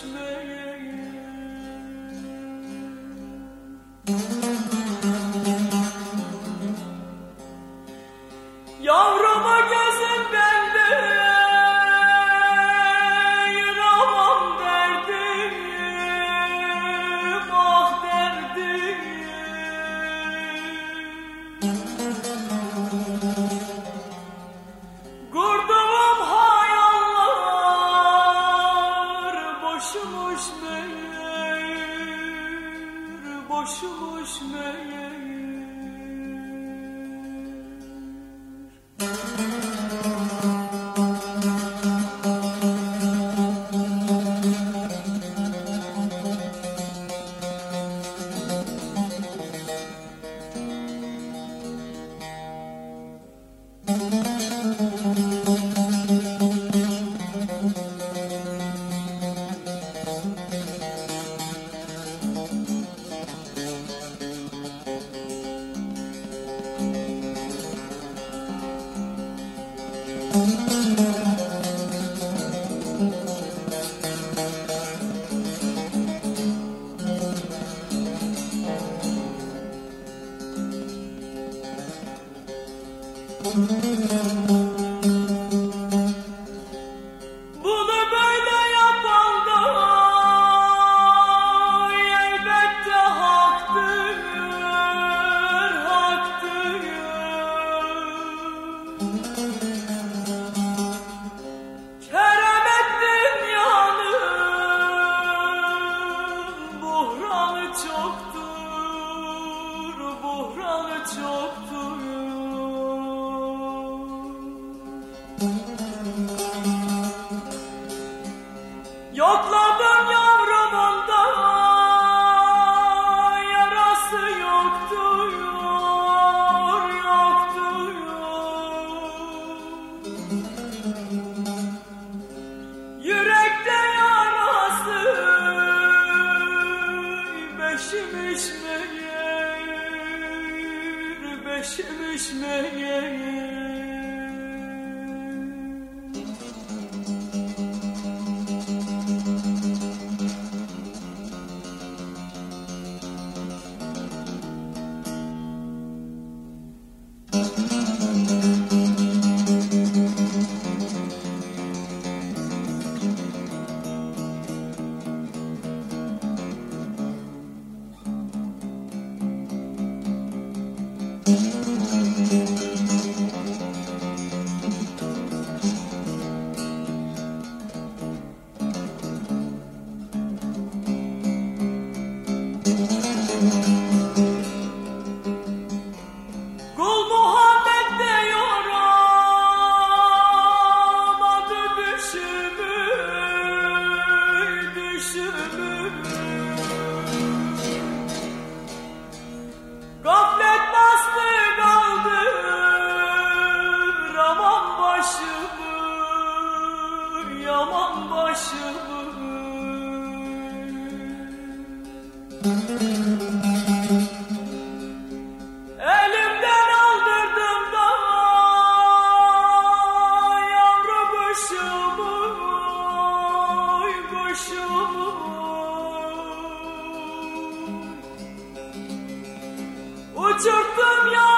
Yavruma gözüm bende yıramam derdim, ah derdim. Kurduğum hayaller boşumuş meğer, boşumuş meğer. Bunu böyle yapan da elbette haktır, haktır. Keremet dünyanın buhranı çoktur, buhranı çoktur. Yokladım yavrumun da yarası yoktur, yoktur. Yürekte yarası beşimiş meğer, beşimiş meğer. Kul Muhammed diyorum adı düşümü, düşümü. Gaflet bastı kaldır aman başımı, yaman başımı. Elimden aldırdım da yavru kuşumu, kuşumu. Uçurttum ya